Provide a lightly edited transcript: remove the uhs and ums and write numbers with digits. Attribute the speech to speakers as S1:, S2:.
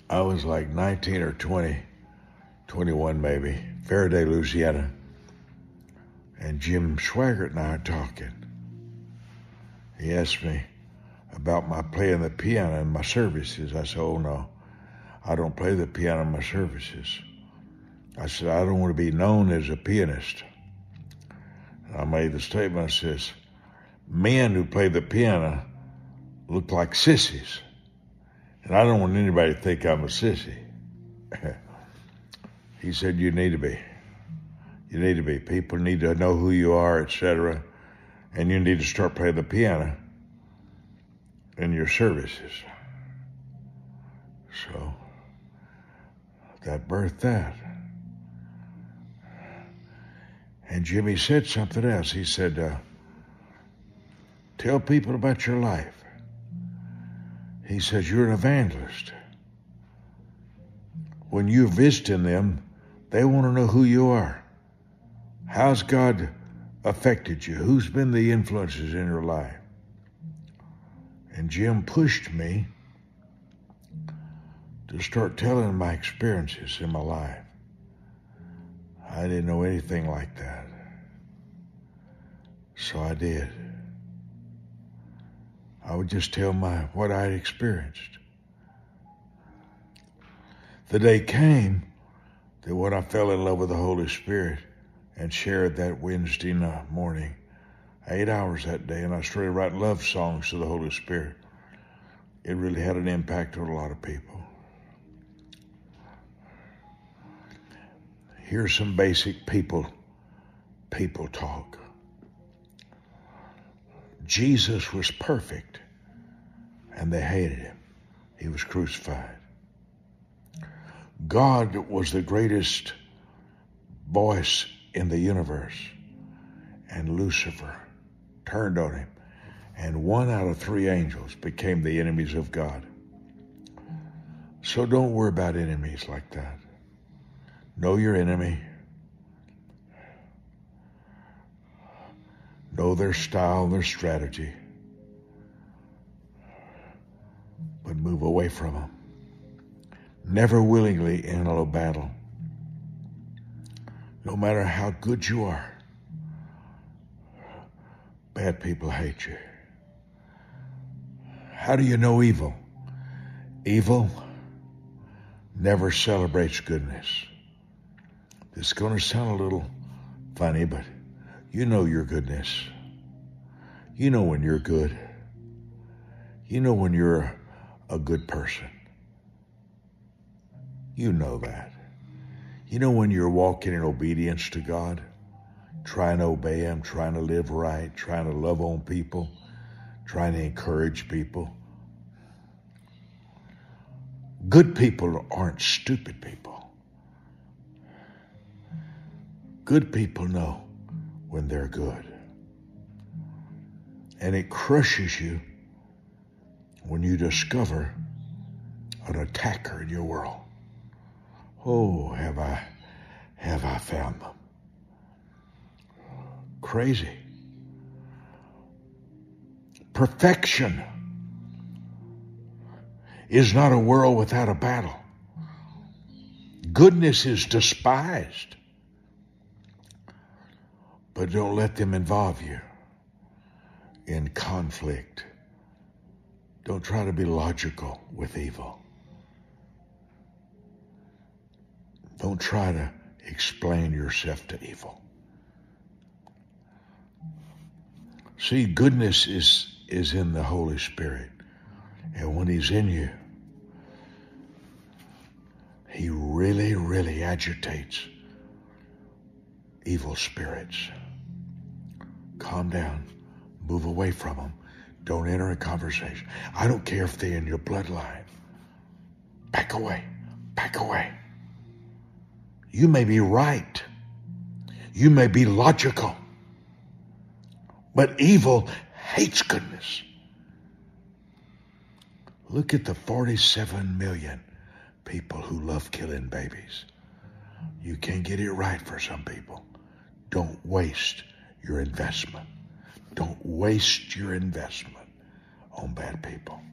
S1: I was like 19 or 20, 21 maybe, Faraday, Louisiana, and Jim Swaggart and I are talking. He asked me about my playing the piano in my services. I said, oh no, I don't play the piano in my services. I said, I don't want to be known as a pianist. And I made the statement, I says, men who play the piano look like sissies. And I don't want anybody to think I'm a sissy. He said, you need to be. You need to be. People need to know who you are, etc. And you need to start playing the piano in your services. So that birthed that. And Jimmy said something else. He said, tell people about your life. He says, you're an evangelist. When you're visiting them, they want to know who you are. How's God affected you? Who's been the influences in your life? And Jim pushed me to start telling my experiences in my life. I didn't know anything like that. So I did. I would just tell what I'd experienced. The day came that when I fell in love with the Holy Spirit and shared that Wednesday morning, 8 hours that day, and I started writing love songs to the Holy Spirit. It really had an impact on a lot of people. Here's some basic people talk. Jesus was perfect, and they hated him. He was crucified. God was the greatest voice in the universe, and Lucifer turned on him, and 1 out of 3 angels became the enemies of God. So don't worry about enemies like that. Know your enemy. Know their style, their strategy. But move away from them. Never willingly enter a battle. No matter how good you are, bad people hate you. How do you know evil? Evil never celebrates goodness. It's going to sound a little funny, but you know your goodness. You know when you're good. You know when you're a good person. You know that. You know when you're walking in obedience to God, trying to obey Him, trying to live right, trying to love on people, trying to encourage people. Good people aren't stupid people. Good people know when they're good. And it crushes you when you discover an attacker in your world. Oh, have I found them. Crazy. Perfection is not a world without a battle. Goodness is despised. But don't let them involve you in conflict. Don't try to be logical with evil. Don't try to explain yourself to evil. See, goodness is in the Holy Spirit. And when He's in you, He really, really agitates evil spirits. Calm down. Move away from them. Don't enter a conversation. I don't care if they're in your bloodline. Back away. Back away. You may be right. You may be logical. But evil hates goodness. Look at the 47 million people who love killing babies. You can't get it right for some people. Don't waste your investment. Don't waste your investment on bad people.